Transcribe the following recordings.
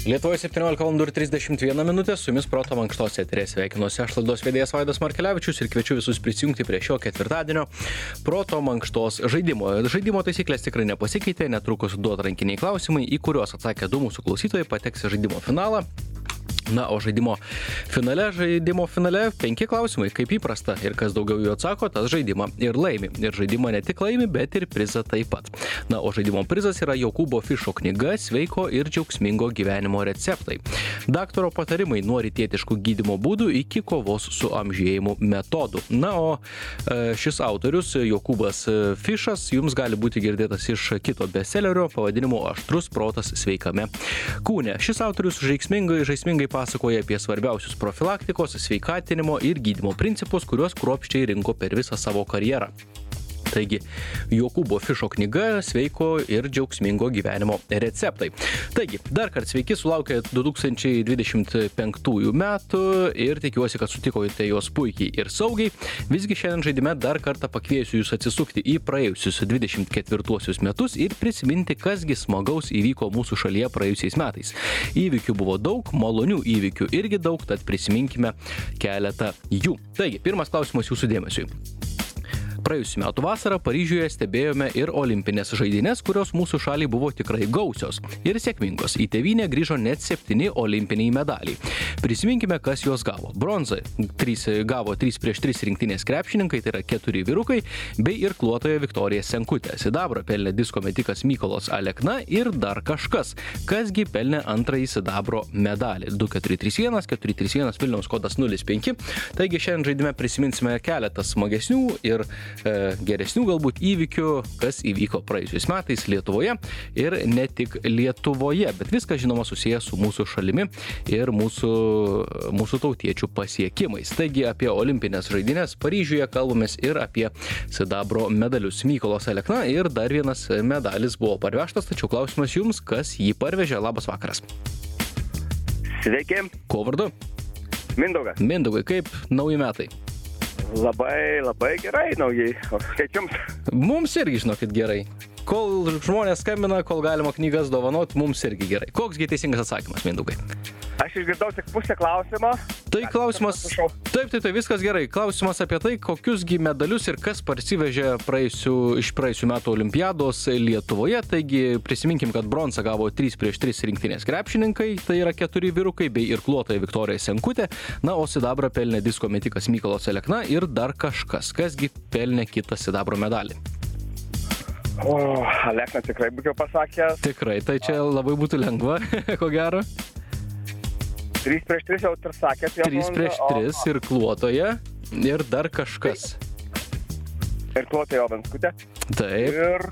Lietuvoje 17:31 minutė, su jumis Proto mankštos eteryje sveikinuosi aš laidos vedėjas Vaidas Markelevičius ir kviečiu visus prisijungti prie šio ketvirtadienio Proto mankštos žaidimo. Žaidimo taisyklės tikrai nepasikeitė, netrukus du atrankiniai klausimai, į kuriuos atsakė du mūsų klausytojai, pateks į žaidimo finalą. Na, o žaidimo finale 5 klausimai, kaip įprasta, ir kas daugiau jų atsako, tas žaidimą ir laimi. Ir žaidimą ne tik laimi, bet ir prizą taip pat. Na, o žaidimo prizas yra Jokūbo Fišo knyga Sveiko ir džiaugsmingo gyvenimo receptai. Daktaro patarimai nuo rytietiškų gydymo būdų iki kovos su amžėjimu metodų. Na, o šis autorius, Jokūbas Fišas, jums gali būti girdėtas iš kito bestsellerio pavadinimu Aštrus protas sveikame kūne. Šis autorius žaismingai pasakoja apie svarbiausius profilaktikos, sveikatinimo ir gydymo principus, kuriuos kruopščiai rinko per visą savo karjerą. Taigi, Jokūbo Fišo knyga Sveiko ir džiaugsmingo gyvenimo receptai. Taigi, dar kartą sveiki, sulaukė 2025 metų ir tikiuosi, kad sutikote juos puikiai ir saugiai. Visgi šiandien žaidime dar kartą pakviesiu jūs atsisukti į praėjusius 24 metus ir prisiminti, kasgi smagaus įvyko mūsų šalyje praėjusiais metais. Įvykių buvo daug, malonių įvykių irgi daug, tad prisiminkime keletą jų. Taigi, pirmas klausimas jūsų dėmesiui. Praėjusiu metu vasarą Paryžiuje stebėjome ir olimpinės žaidynės, kurios mūsų šaliai buvo tikrai gausios ir sėkmingos. Į tėvynę grįžo net 7 olimpiniai medaliai. Prisiminkime, kas juos gavo. Bronzą gavo 3x3 rinktinės krepšininkai, tai yra 4 vyrukai, bei irkluotoja Viktorija Senkutė. Sidabrą pelnė disko metikas Mykolas Alekna ir dar kažkas. Kasgi pelnė antrąjį sidabro medalį. 2431, 431 Vilniaus kodas 05. Taigi šiandien žaidime prisiminsime keletą smagesnių ir geresnių galbūt įvykių, kas įvyko praėjusiais metais Lietuvoje ir ne tik Lietuvoje, bet viskas žinoma susijęs su mūsų šalimi ir mūsų tautiečių pasiekimais. Taigi apie olimpinės žaidynės Paryžiuje kalbamės ir apie sidabro medalius. Mykolas Alekna ir dar vienas medalis buvo parvežtas, tačiau klausimas jums, kas jį parvežė. Labas vakaras. Sveiki. Kuo vardu? Mindaugas. Mindaugai, kaip nauji metai? Labai gerai naujai. O kaip jums? Mums irgi, žinokit, gerai. Kol žmonės skambina, kol galima knygas dovanot, mums irgi gerai. Koksgi teisingas atsakymas, Mindaugai? Aš išgirdau tik pusę klausimo. Tai klausimas, taip, viskas gerai. Klausimas apie tai, kokiusgi medalius ir kas parsivežė iš praėjusių metų olimpiados Lietuvoje. Taigi prisiminkim, kad bronzą gavo 3x3 rinktinės krepšininkai, tai yra 4 vyrukai, bei irkluotoja Viktorija Senkutė. Na, o sidabrą pelnė disko metikas Mykolas Alekna ir dar kažkas. Kasgi pelnė kitą sidabro medalį? O, Alekna tikrai būčiau pasakęs. Tikrai, tai čia labai būtų lengva, ko gero. 3x3 jau ir sakėt. 3x3 irkluotoja ir dar kažkas. Irkluotoja Venskutė. Taip. Ir,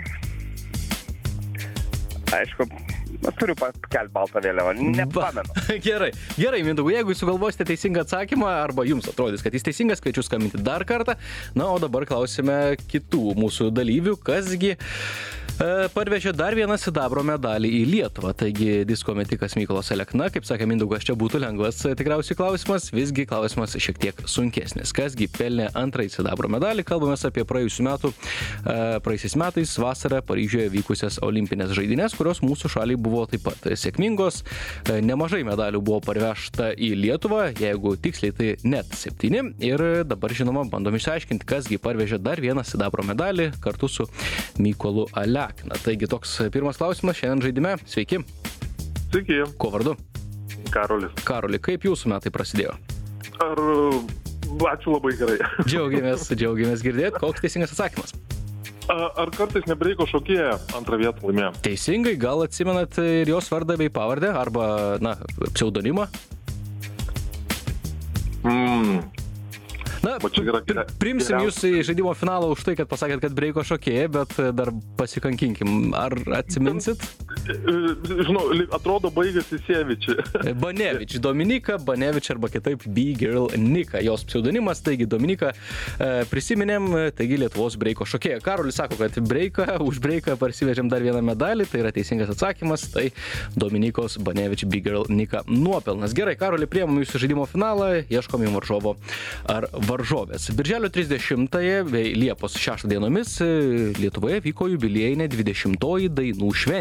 aišku, turiu pakelti baltą vėliavą, nepamenu. Gerai, Mindaugai, jeigu sugalvosite teisingą atsakymą, arba jums atrodys, kad jis teisingas, kviečiu skambinti dar kartą. Na, o dabar klausime kitų mūsų dalyvių, kasgi parvežė dar vieną sidabro medalį į Lietuvą. Taigi disko metikas Mykolas Alekna, kaip sakė Mindaugas, čia būtų lengvas tikriausiai klausimas, visgi klausimas šiek tiek sunkesnis. Kasgi pelnė antrąjį sidabro medalį? Kalbamės apie praėjusiais metais vasarą Paryžiuje vykusias olimpinės žaidynės, kurios mūsų šaliai buvo taip pat sėkmingos. Nemažai medalių buvo parvežta į Lietuvą, jeigu tiksliai tai net 7. Ir dabar, žinoma, bandom išsiaiškinti, kasgi parvežė dar vieną sidabro medalį kartu su Mykolu Alekna. Taigi toks pirmas klausimas šiandien žaidime. Sveiki. Sveiki. Kuo vardu? Karolis. Karoli, kaip jūsų metai prasidėjo? Ačiū labai gerai. Džiaugiamės girdėti. Koks teisingas atsakymas? Ar kartais nebreiko šokėja antrą vietą laimėjo? Teisingai, gal atsimenat ir jos vardą bei pavardę, arba, pseudonimą? Na, primsim jūs į žaidimo finalą už tai, kad pasakėt, kad breiko šokėja, bet dar pasikankinkim. Ar atsiminsit? Žinau, atrodo baigėsi Sievičiai. Banevič, Dominika Banevič arba kitaip B-Girl Nika. Jos pseudonimas, taigi Dominika prisiminėm, taigi Lietuvos breiko šokėja. Karolis sako, kad už breiką parsivežėm dar vieną medalį, tai yra teisingas atsakymas, tai Dominikos Banevič B-Girl Nika nuopelnas. Gerai, Karoli, priemam jūsų žaidimo finalą, ieškom jums varžovo ar varžovės. Birželio 30-ąją bei Liepos 6 dienomis Lietuvoje vyko jubiliejinė 20-oji dainų šventė.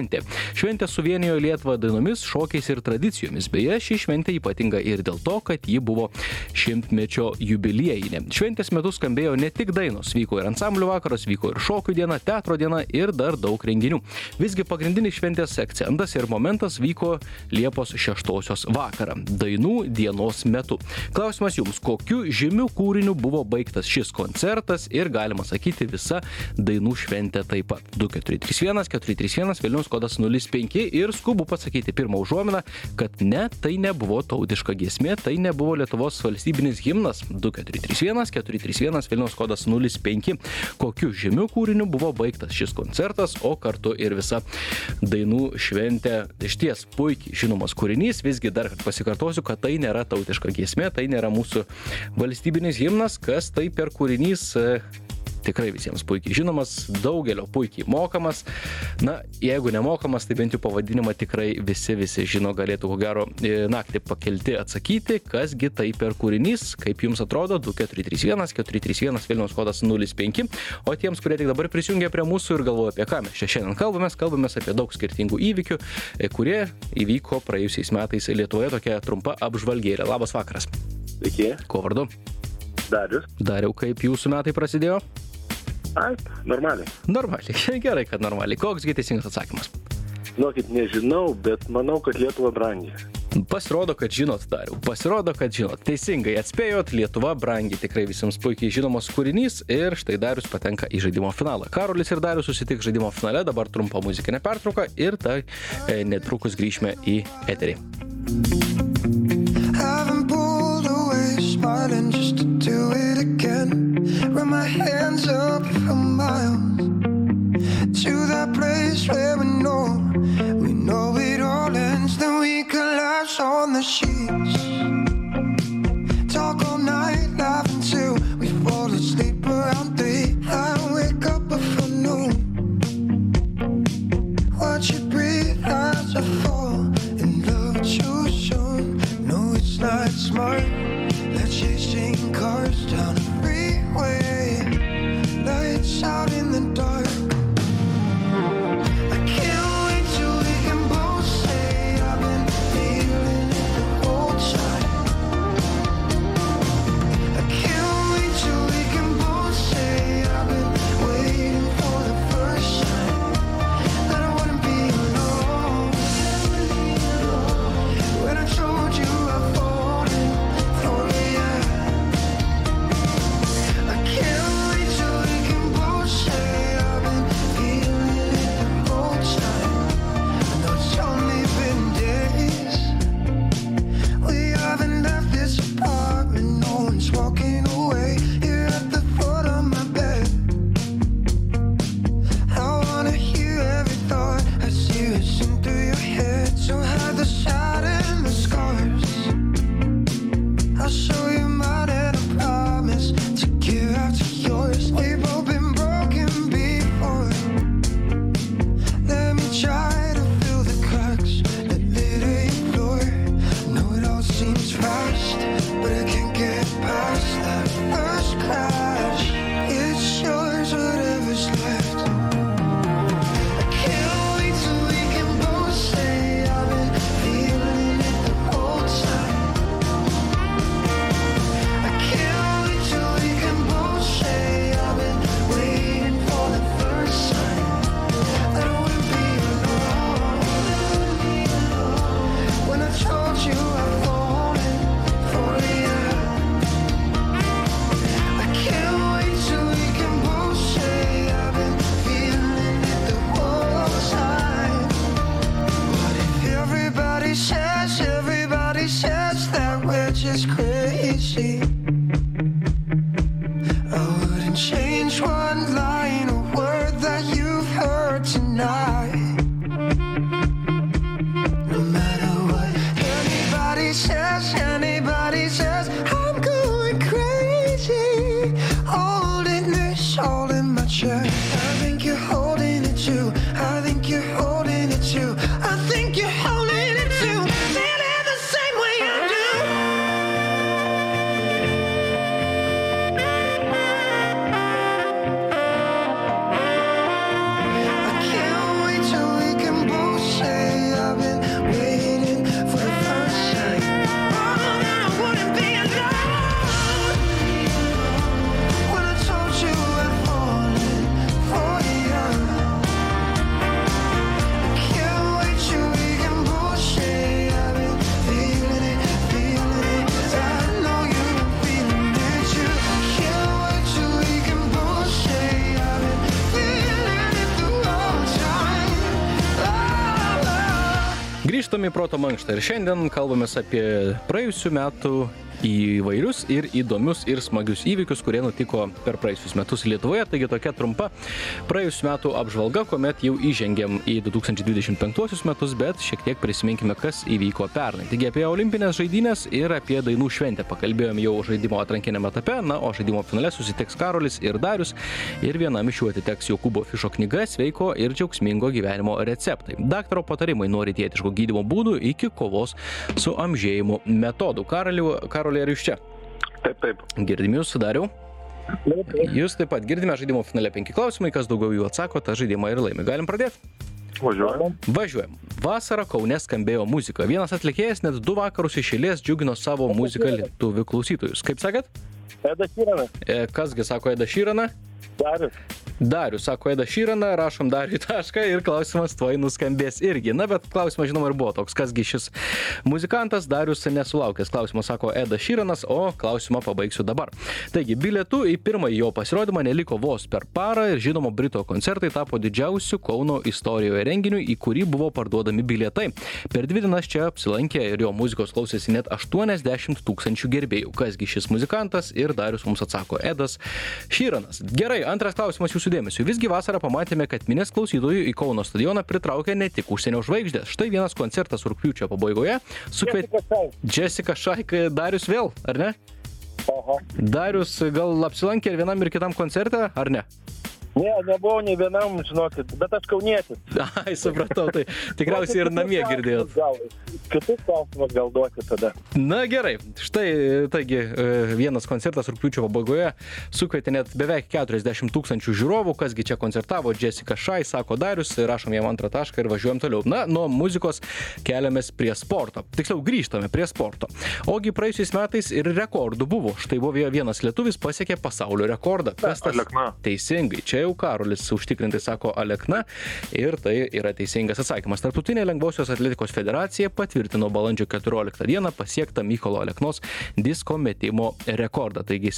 Šventė suvienijo Lietuvą dainomis, šokiais ir tradicijomis. Beje, ši šventė ypatinga ir dėl to, kad ji buvo 100-mečio jubiliejinė. Šventės metu skambėjo ne tik dainos, vyko ir ansamblių vakaras, vyko ir šokių diena, teatro diena ir dar daug renginių. Visgi pagrindinis šventės akcentas ir momentas vyko Liepos 6-osios vakarą, dainų dienos metu. Klausimas jums, kokiu žymiu kūriniu buvo baigtas šis koncertas ir galima sakyti visa dainų šventė taip pat. 2431 Vilniaus kodas 05 ir skubu pasakyti pirmą užuominą, kad ne, tai nebuvo tautiška giesmė, tai nebuvo Lietuvos valstybinis himnas. 2431 Vilniaus kodas 05. Kokiu žymiu kūriniu buvo baigtas šis koncertas, o kartu ir visa dainų šventė. Išties puikiai žinomas kūrinys, visgi dar pasikartosiu, kad tai nėra tautiška giesmė, tai nėra mūsų valstybinis himnas, kas tai per kūrinys. Tikrai visiems puikiai žinomas, daugelio puikiai mokamas. Na, jeigu nemokamas, tai bent jau pavadinimą tikrai visi žino, galėtų ko gero naktį pakelti atsakyti, kasgi tai per kūrinys, kaip jums atrodo, 2431 Vilniaus kodas 05. O tiems, kurie tik dabar prisijungia prie mūsų ir galvoja, apie ką mes šiandien kalbamės apie daug skirtingų įvykių, kurie įvyko praėjusiais metais Lietuvoje, tokia trumpa apžvalgėlė. Labas vakaras. Sveiki. Ko vardu? Darius. Dariau, kaip jūsų metai prasidėjo? Ai, normaliai. Normaliai, gerai, kad normaliai. Koksgi teisingas atsakymas? Žinokit, nežinau, bet manau, kad Lietuva brangi. Pasirodo, kad žinot, Dariau. Pasirodo, kad žinot. Teisingai atspėjot, Lietuva brangi. Tikrai visiems puikiai žinomos kūrinys ir štai Darius patenka į žaidimo finalą. Karolis ir Darius susitiks žaidimo finale, dabar trumpa muzikinė pertrauka ir tai netrukus grįžime į eterį. Smiling just to do it again. Run my hands up for miles to that place where we know it all ends. Then we collapse on the sheets, talk all night, laugh until we fall asleep around 3. I wake up before noon, watch it breathe as I fall in love too soon. No, it's not smart. Chasing cars down the freeway, lights out in the dark. I can't wait till we can both say I've been feeling it the whole time. I can't wait till we can both say I've been waiting for the first time, that I wouldn't be alone. When I told you I've fallen for you. Grįžtame į proto mankštą ir šiandien kalbamės apie praėjusių metų įvairius ir įdomius ir smagius įvykius, kurie nutiko per praėjusius metus Lietuvoje. Taigi tokia trumpa praėjusių metų apžvalga, kuomet jau įžengėm į 2025 metus, bet šiek tiek prisiminkime, kas įvyko pernai. Taigi apie olimpinės žaidynės ir apie dainų šventę pakalbėjom jau žaidimo atrankiniame etape, na, o žaidimo finale susitiks Karolis ir Darius ir vienam iš jų atiteks Jokūbo Fišo knyga Sveiko ir džiaugsmingo gyvenimo receptai. Daktaro patarimai nuo rytietiško gydymo būdų iki kovos su amžėjimu metodų. Karoli, ar jūs čia? Taip. Girdim jūs, Dariau? Jūs taip pat girdime žaidimo finale 5 klausimai, kas daugiau jų atsako, tą žaidimą ir laimi. Galim pradėti? Važiuojam. Vasarą Kaune skambėjo muzika. Vienas atlikėjas net 2 vakarus iš eilės džiugino savo muziką lietuvių klausytojus. Kaip sakėt? Eda Šyrana. Kasgi sako Eda Šyrana? Darius sako Eda Šyrana, rašom Dariui tašką ir klausimas tuoj nuskambės irgi. Na, bet klausimas žinoma ir buvo toks, kasgi šis muzikantas. Darius nesulaukęs klausimas sako Eda Šyranas, o klausimą pabaigsiu dabar. Taigi, bilietų į pirmąjį jo pasirodymą neliko vos per parą ir žinoma Brito koncertai tapo didžiausiu Kauno istorijoje renginiu, į kurį buvo parduodami bilietai. Per 2 dienas čia apsilankė ir jo muzikos klausėsi net 80 000 gerbėjų. Kasgi šis muzikantas ir Darius mums atsako Edas Šyranas. Gerai, antras klausimas jūsų dėmesio. Visgi vasarą pamatėme, kad minias klausytojų į Kauno stadioną pritraukė ne tik užsienio žvaigždės. Štai vienas koncertas rugpjūčio pabaigoje sukvietė Jessica Shy. Darius vėl, ar ne? Aha. Darius gal apsilankė ir vienam ir kitam koncerte, ar ne? Ne, nebuvau nei vienam, žinokit, bet aš kaunietis. Ai, supratau, tai tikriausiai ir namie girdėjot. Kitus klausimus gal duoti tada. Na gerai, štai, taigi, vienas koncertas rugpjūčio pabaigoje sukvietė net beveik 40 000 žiūrovų, kasgi čia koncertavo Jessica Shy, sako Darius, rašom jam antrą tašką ir važiuojam toliau. Na, nuo muzikos keliamės prie sporto. Tiksliau, grįžtame prie sporto. Ogi praėjusiais metais ir rekordų buvo. Štai buvo vienas lietuvis pasiekė pasaulio rekordą. Kas tas? Alekna. Teisingai. Čia jau Karolis užtikrintai sako Alekna ir tai yra teisingas atsakymas. Tarptautinė lengvosios atletikos federacija patvirtino balandžio 14 dieną pasiektą Mykolo Aleknos disko metimo rekordą. Taigi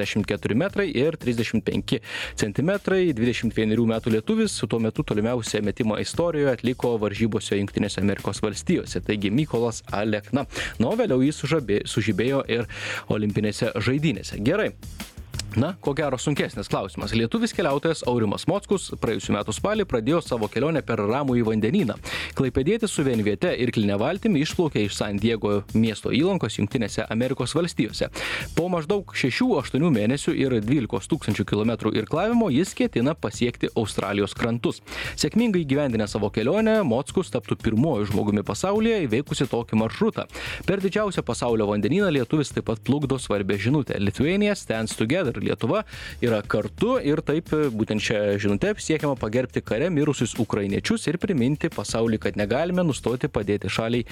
74 metrai ir 35 centimetrai, 21 metų lietuvis su tuo metu tolimiausią metimą istorijoje atliko varžybose Jungtinėse Amerikos valstijose. Taigi Mykolas Alekna. Na, o vėliau jis sužibėjo ir olimpinėse žaidynėse. Gerai. Na, ko gero sunkesnis klausimas. Lietuvis keliautojas Aurimas Mockus praėjusių metų spalį pradėjo savo kelionę per Ramųjį vandenyną. Klaipėdietis su vienviete ir irkline valtimi išplaukė iš San Diego miesto įlankos Jungtinėse Amerikos valstijose. Po maždaug 6-8 mėnesių ir 12 000 km irklavimo jis ketina pasiekti Australijos krantus. Sėkmingai įgyvendinę savo kelionę, Mockus taptų pirmuoju žmogumi pasaulyje įveikusi tokį maršrutą. Per didžiausią pasaulio vandenyną lietuvis taip pat plukdo svarbę žinutę. Lithuania stands together. Lietuva yra kartu ir taip būtent šią žinutę siekiama pagerbti kare mirusius ukrainiečius ir priminti pasauliui, kad negalime nustoti padėti šaliai,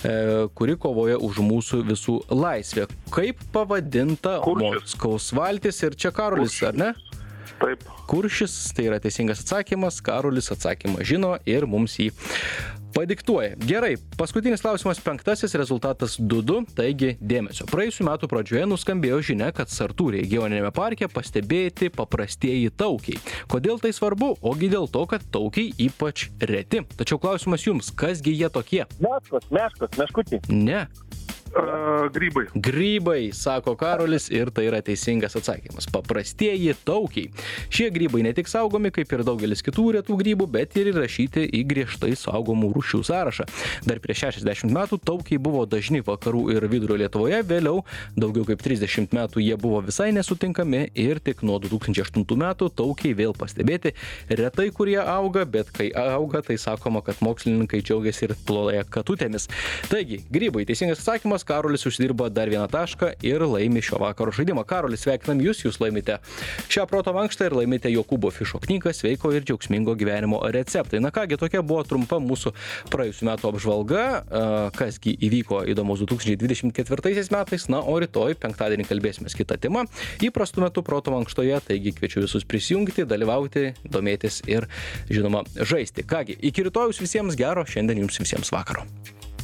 kuri kovoja už mūsų visų laisvę. Kaip pavadinta Mockaus valtis ir čia Karolis, ar ne? Taip. Kuršis, tai yra teisingas atsakymas, Karolis atsakymą žino ir mums jį padiktuoja. Gerai, paskutinis klausimas 5, rezultatas 2-2, taigi dėmesio. Praėjusių metų pradžioje nuskambėjo žinia, kad Sartų regioninėme parke pastebėti paprastieji taukiai. Kodėl tai svarbu? Ogi dėl to, kad taukiai ypač reti. Tačiau klausimas jums, kasgi jie tokie? Meškutį. Ne. Grybai. Grybai, sako Karolis ir tai yra teisingas atsakymas. Paprastieji taukiai. Šie grybai ne tik saugomi, kaip ir daugelis kitų retų grybų, bet ir įrašyti į griežtai saugomų rūšių sąrašą. Dar prieš 60 metų taukiai buvo dažni vakarų ir vidurio Lietuvoje, vėliau daugiau kaip 30 metų jie buvo visai nesutinkami ir tik nuo 2008 metų taukiai vėl pastebėti. Retai kurie auga, bet kai auga, tai sakoma, kad mokslininkai džiaugiasi ir ploja katutėmis. Taigi, grybai, teisingas atsakymas. Karolis užsidirba dar vieną tašką ir laimi šio vakaro žaidimą. Karolis, sveikinam jūs laimite šią proto mankštą ir laimite Jokūbo Fišo knygą Sveiko ir džiaugsmingo gyvenimo receptai. Na kągi, tokia buvo trumpa mūsų praėjusių metų apžvalga, kasgi įvyko įdomus 2024 metais, na o rytoj, penktadienį, kalbėsime kitą temą, įprastu metu proto mankštoje, taigi kviečiu visus prisijungti, dalyvauti, domėtis ir, žinoma, žaisti. Kągi, iki rytojus visiems gero, šiandien jums visiems vakaro.